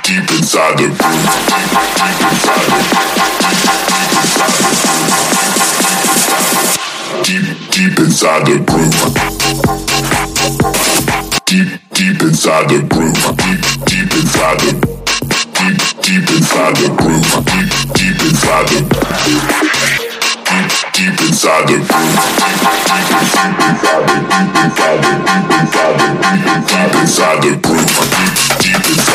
deep inside the groove. Deep inside the groove. Deep inside the groove. Deep inside the deep inside the groove. Deep inside the deep inside the groove. Deep inside the groove. Deep inside